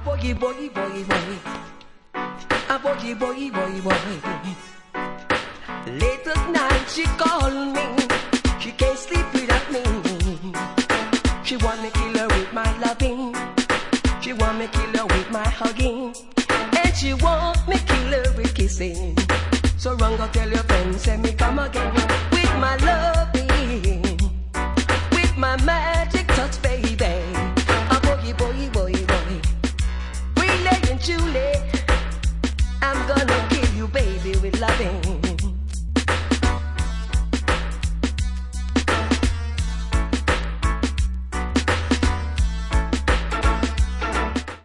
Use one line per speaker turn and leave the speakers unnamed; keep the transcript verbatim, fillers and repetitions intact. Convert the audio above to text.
boy, boy, boy, boy. A boy, boy, boy, boy. Late at night she called me. She can't sleep without me. She want me kill her with my loving. She want me kill her with my hugging. And she want me kill her with kissing. So run go tell your friends, send me come again.